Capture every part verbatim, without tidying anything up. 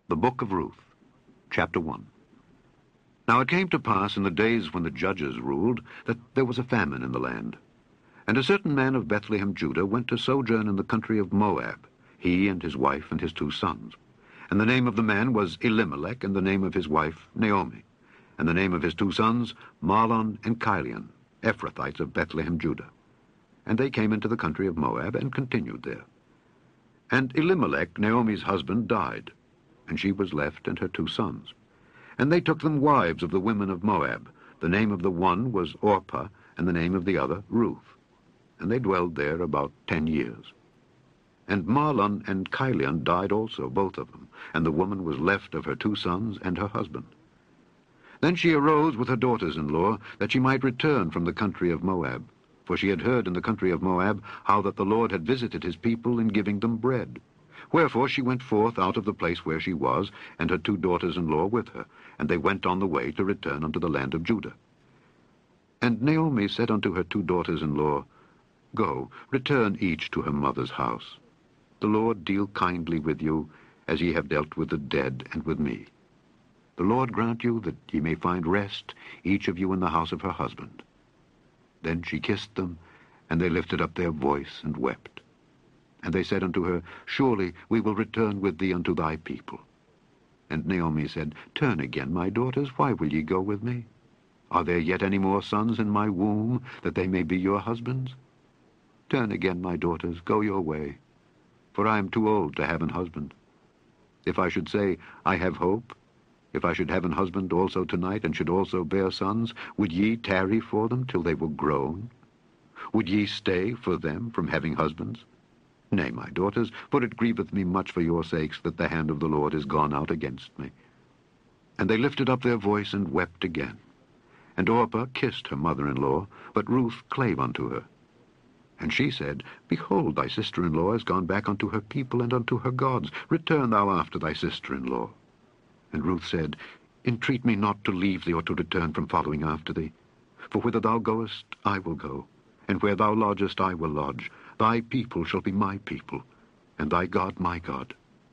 The Book of Ruth, Chapter one. Now it came to pass in the days when the judges ruled that there was a famine in the land. And a certain man of Bethlehem, Judah, went to sojourn in the country of Moab, he and his wife and his two sons. And the name of the man was Elimelech, and the name of his wife Naomi, and the name of his two sons Mahlon and Chilion, Ephrathites of Bethlehem, Judah. And they came into the country of Moab and continued there. And Elimelech, Naomi's husband, died, and she was left and her two sons. And they took them wives of the women of Moab. The name of the one was Orpah, and the name of the other Ruth. And they dwelled there about ten years. And Mahlon and Chilion died also, both of them, and the woman was left of her two sons and her husband. Then she arose with her daughters-in-law, that she might return from the country of Moab. For she had heard in the country of Moab how that the Lord had visited his people in giving them bread. Wherefore she went forth out of the place where she was, and her two daughters-in-law with her, and they went on the way to return unto the land of Judah. And Naomi said unto her two daughters-in-law, Go, return each to her mother's house. The Lord deal kindly with you, as ye have dealt with the dead and with me. The Lord grant you that ye may find rest, each of you in the house of her husband. Then she kissed them, and they lifted up their voice and wept. And they said unto her, Surely we will return with thee unto thy people. And Naomi said, Turn again, my daughters, why will ye go with me? Are there yet any more sons in my womb, that they may be your husbands? Turn again, my daughters, go your way, for I am too old to have an husband. If I should say, I have hope, if I should have an husband also tonight, and should also bear sons, would ye tarry for them till they were grown? Would ye stay for them from having husbands? Nay, my daughters, for it grieveth me much for your sakes that the hand of the Lord is gone out against me. And they lifted up their voice and wept again. And Orpah kissed her mother-in-law, but Ruth clave unto her. And she said, Behold, thy sister-in-law is gone back unto her people and unto her gods. Return thou after thy sister-in-law. And Ruth said, Entreat me not to leave thee or to return from following after thee. For whither thou goest, I will go, and where thou lodgest, I will lodge. Thy people shall be my people, and thy God my God.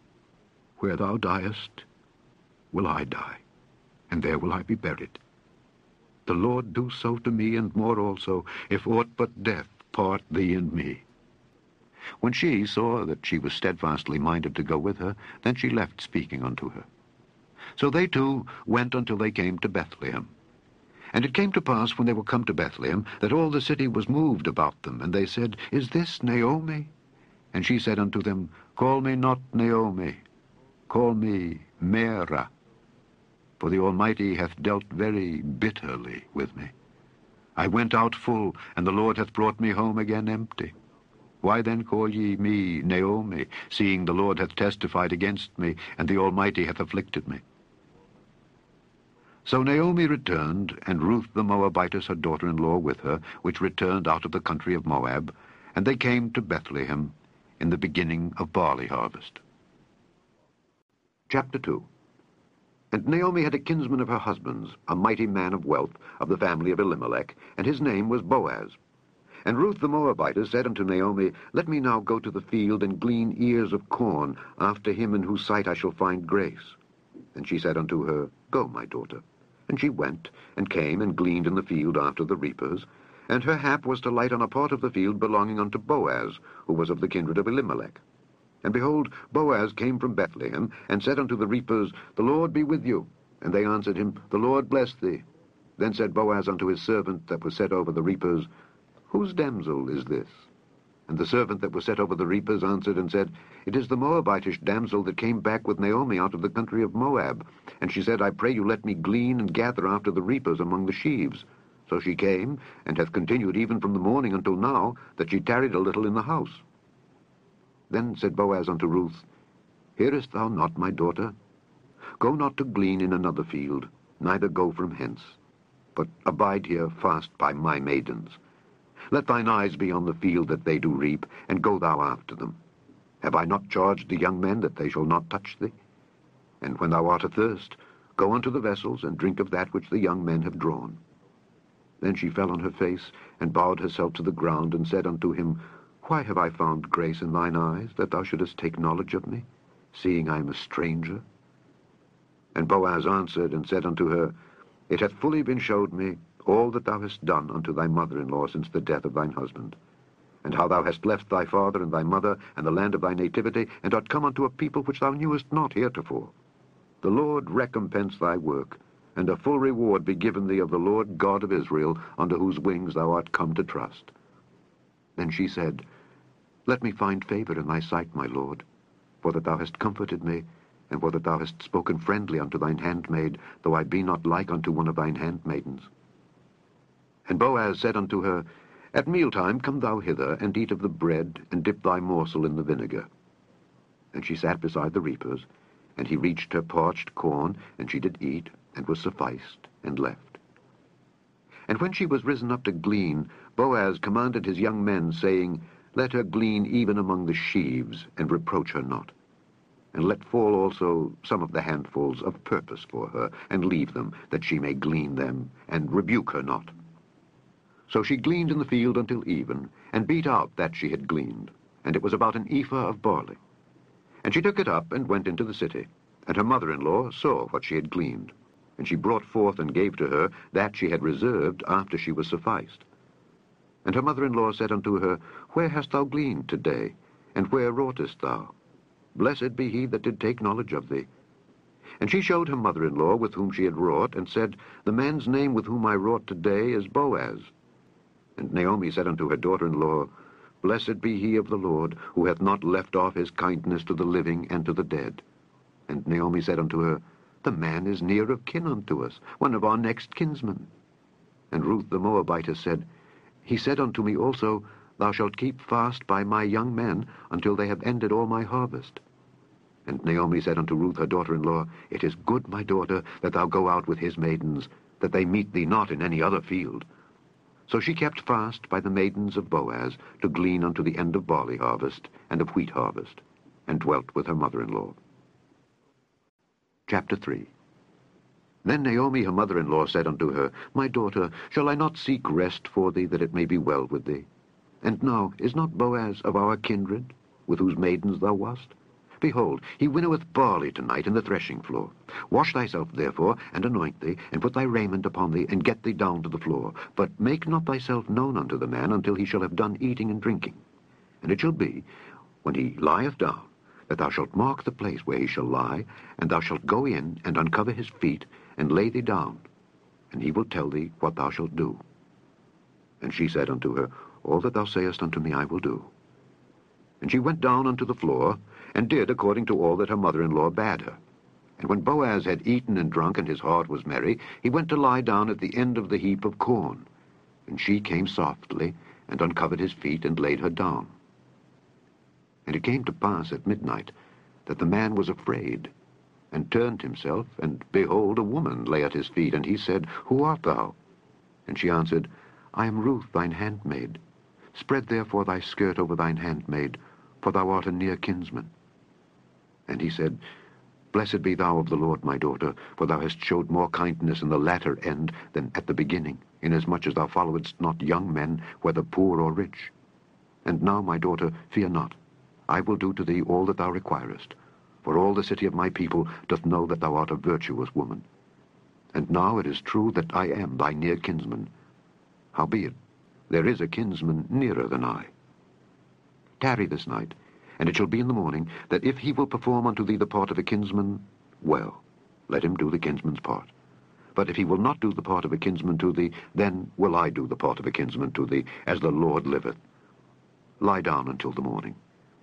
Where thou diest, will I die, and there will I be buried. The Lord do so to me, and more also, if aught but death part thee and me. When she saw that she was steadfastly minded to go with her, then she left speaking unto her. So they two went until they came to Bethlehem. And it came to pass, when they were come to Bethlehem, that all the city was moved about them. And they said, Is this Naomi? And she said unto them, Call me not Naomi, call me Mara. For the Almighty hath dealt very bitterly with me. I went out full, and the Lord hath brought me home again empty. Why then call ye me Naomi, seeing the Lord hath testified against me, and the Almighty hath afflicted me? So Naomi returned, and Ruth the Moabitess her daughter-in-law with her, which returned out of the country of Moab, and they came to Bethlehem in the beginning of barley harvest. Chapter two. And Naomi had a kinsman of her husband's, a mighty man of wealth, of the family of Elimelech, and his name was Boaz. And Ruth the Moabitess said unto Naomi, Let me now go to the field and glean ears of corn, after him in whose sight I shall find grace. And she said unto her, Go, my daughter. And she went, and came, and gleaned in the field after the reapers. And her hap was to light on a part of the field belonging unto Boaz, who was of the kindred of Elimelech. And behold, Boaz came from Bethlehem, and said unto the reapers, The Lord be with you. And they answered him, The Lord bless thee. Then said Boaz unto his servant that was set over the reapers, Whose damsel is this? And the servant that was set over the reapers answered and said, It is the Moabitish damsel that came back with Naomi out of the country of Moab. And she said, I pray you let me glean and gather after the reapers among the sheaves. So she came, and hath continued even from the morning until now, that she tarried a little in the house. Then said Boaz unto Ruth, Hearest thou not, my daughter? Go not to glean in another field, neither go from hence, but abide here fast by my maidens. Let thine eyes be on the field that they do reap, and go thou after them. Have I not charged the young men that they shall not touch thee? And when thou art athirst, go unto the vessels, and drink of that which the young men have drawn. Then she fell on her face, and bowed herself to the ground, and said unto him, Why have I found grace in thine eyes, that thou shouldest take knowledge of me, seeing I am a stranger? And Boaz answered and said unto her, It hath fully been showed me all that thou hast done unto thy mother-in-law since the death of thine husband, and how thou hast left thy father and thy mother and the land of thy nativity, and art come unto a people which thou knewest not heretofore. The Lord recompense thy work, and a full reward be given thee of the Lord God of Israel, under whose wings thou art come to trust. Then she said, Let me find favor in thy sight, my lord, for that thou hast comforted me, and for that thou hast spoken friendly unto thine handmaid, though I be not like unto one of thine handmaidens. And Boaz said unto her, At mealtime come thou hither, and eat of the bread, and dip thy morsel in the vinegar. And she sat beside the reapers, and he reached her parched corn, and she did eat, and was sufficed, and left. And when she was risen up to glean, Boaz commanded his young men, saying, Let her glean even among the sheaves, and reproach her not. And let fall also some of the handfuls of purpose for her, and leave them, that she may glean them, and rebuke her not. So she gleaned in the field until even, and beat out that she had gleaned, and it was about an ephah of barley. And she took it up, and went into the city. And her mother-in-law saw what she had gleaned. And she brought forth and gave to her that she had reserved after she was sufficed. And her mother-in-law said unto her, Where hast thou gleaned today? And where wroughtest thou? Blessed be he that did take knowledge of thee. And she showed her mother-in-law with whom she had wrought, and said, The man's name with whom I wrought today is Boaz. And Naomi said unto her daughter-in-law, Blessed be he of the Lord, who hath not left off his kindness to the living and to the dead. And Naomi said unto her, The man is near of kin unto us, one of our next kinsmen. And Ruth the Moabitess said, He said unto me also, Thou shalt keep fast by my young men until they have ended all my harvest. And Naomi said unto Ruth her daughter-in-law, It is good, my daughter, that thou go out with his maidens, that they meet thee not in any other field. So she kept fast by the maidens of Boaz, to glean unto the end of barley harvest, and of wheat harvest, and dwelt with her mother-in-law. Chapter three. Then Naomi her mother-in-law said unto her, My daughter, shall I not seek rest for thee, that it may be well with thee? And now, is not Boaz of our kindred, with whose maidens thou wast? Behold, he winnoweth barley tonight in the threshing floor. Wash thyself therefore, and anoint thee, and put thy raiment upon thee, and get thee down to the floor. But make not thyself known unto the man until he shall have done eating and drinking. And it shall be, when he lieth down, that thou shalt mark the place where he shall lie, and thou shalt go in, and uncover his feet, and lay thee down, and he will tell thee what thou shalt do. And she said unto her, All that thou sayest unto me I will do. And she went down unto the floor, and did according to all that her mother-in-law bade her. And when Boaz had eaten and drunk, and his heart was merry, he went to lie down at the end of the heap of corn. And she came softly, and uncovered his feet, and laid her down. And it came to pass at midnight, that the man was afraid, and turned himself, and behold, a woman lay at his feet. And he said, Who art thou? And she answered, I am Ruth thine handmaid. Spread therefore thy skirt over thine handmaid, for thou art a near kinsman. And he said, Blessed be thou of the Lord, my daughter, for thou hast showed more kindness in the latter end than at the beginning, inasmuch as thou followedst not young men, whether poor or rich. And now, my daughter, fear not. I will do to thee all that thou requirest, for all the city of my people doth know that thou art a virtuous woman. And now it is true that I am thy near kinsman. Howbeit, there is a kinsman nearer than I. Tarry this night, and it shall be in the morning, that if he will perform unto thee the part of a kinsman, well, let him do the kinsman's part. But if he will not do the part of a kinsman to thee, then will I do the part of a kinsman to thee, as the Lord liveth. Lie down until the morning.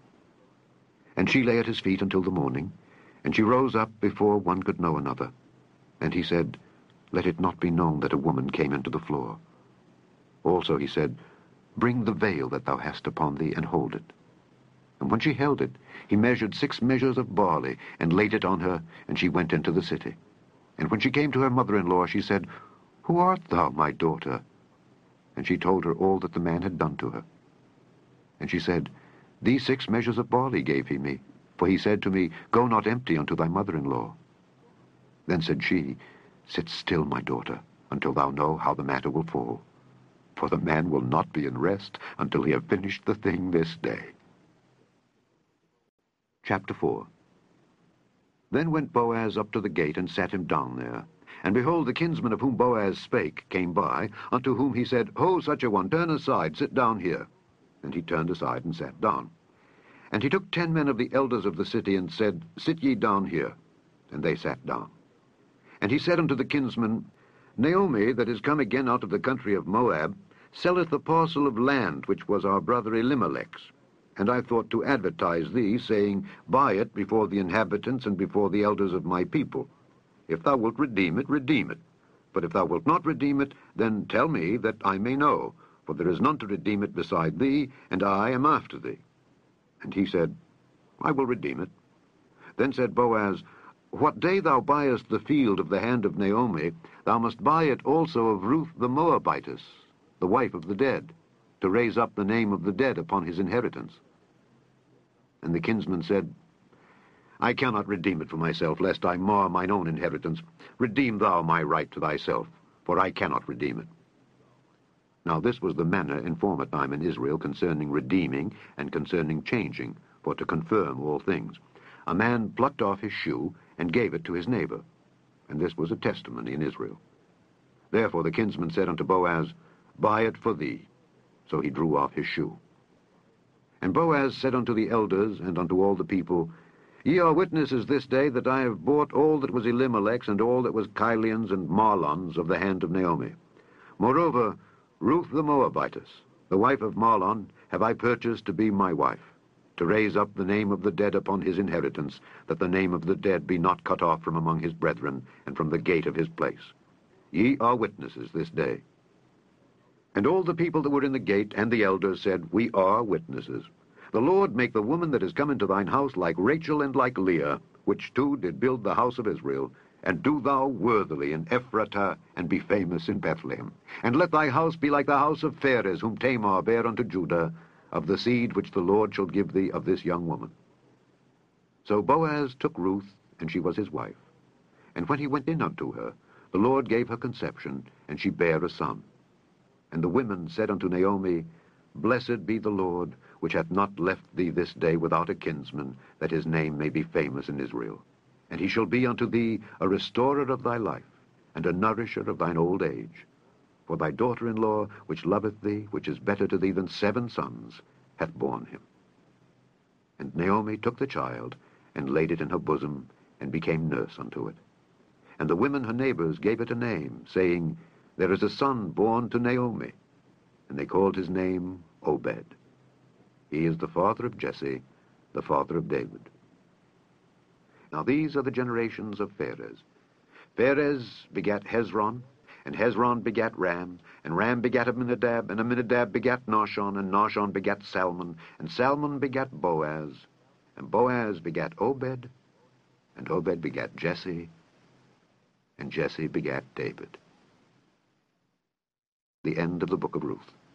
And she lay at his feet until the morning, and she rose up before one could know another. And he said, Let it not be known that a woman came into the floor. Also he said, Bring the veil that thou hast upon thee, and hold it. And when she held it, he measured six measures of barley, and laid it on her, and she went into the city. And when she came to her mother-in-law, she said, Who art thou, my daughter? And she told her all that the man had done to her. And she said, These six measures of barley gave he me, for he said to me, Go not empty unto thy mother-in-law. Then said she, Sit still, my daughter, until thou know how the matter will fall. For the man will not be in rest until he have finished the thing this day. Chapter four. Then went Boaz up to the gate, and sat him down there. And behold, the kinsman of whom Boaz spake came by, unto whom he said, Ho, such a one, turn aside, sit down here. And he turned aside and sat down. And he took ten men of the elders of the city, and said, Sit ye down here. And they sat down. And he said unto the kinsman, Naomi, that is come again out of the country of Moab, selleth the parcel of land which was our brother Elimelech's. And I thought to advertise thee, saying, Buy it before the inhabitants and before the elders of my people. If thou wilt redeem it, redeem it. But if thou wilt not redeem it, then tell me, that I may know. For there is none to redeem it beside thee, and I am after thee. And he said, I will redeem it. Then said Boaz, What day thou buyest the field of the hand of Naomi, thou must buy it also of Ruth the Moabitess, the wife of the dead, to raise up the name of the dead upon his inheritance. And the kinsman said, I cannot redeem it for myself, lest I mar mine own inheritance. Redeem thou my right to thyself, for I cannot redeem it. Now this was the manner in former time in Israel concerning redeeming and concerning changing, for to confirm all things. A man plucked off his shoe and gave it to his neighbor, and this was a testimony in Israel. Therefore the kinsman said unto Boaz, Buy it for thee. So he drew off his shoe. And Boaz said unto the elders and unto all the people, Ye are witnesses this day that I have bought all that was Elimelech's and all that was Chilion's and Mahlon's of the hand of Naomi. Moreover, Ruth the Moabitess, the wife of Mahlon, have I purchased to be my wife, to raise up the name of the dead upon his inheritance, that the name of the dead be not cut off from among his brethren, and from the gate of his place. Ye are witnesses this day. And all the people that were in the gate and the elders said, We are witnesses. The Lord make the woman that is come into thine house like Rachel and like Leah, which two did build the house of Israel, and do thou worthily in Ephratah, and be famous in Bethlehem. And let thy house be like the house of Pharez, whom Tamar bare unto Judah, of the seed which the Lord shall give thee of this young woman. So Boaz took Ruth, and she was his wife. And when he went in unto her, the Lord gave her conception, and she bare a son. And the women said unto Naomi, Blessed be the Lord, which hath not left thee this day without a kinsman, that his name may be famous in Israel. And he shall be unto thee a restorer of thy life, and a nourisher of thine old age. For thy daughter-in-law, which loveth thee, which is better to thee than seven sons, hath borne him. And Naomi took the child, and laid it in her bosom, and became nurse unto it. And the women her neighbors gave it a name, saying, There is a son born to Naomi. And they called his name Obed. He is the father of Jesse, the father of David. Now these are the generations of Pharez. Pharez begat Hezron, and Hezron begat Ram, and Ram begat Amminadab, and Amminadab begat Nahshon, and Nahshon begat Salmon, and Salmon begat Boaz, and Boaz begat Obed, and Obed begat Jesse, and Jesse begat David. The end of the book of Ruth.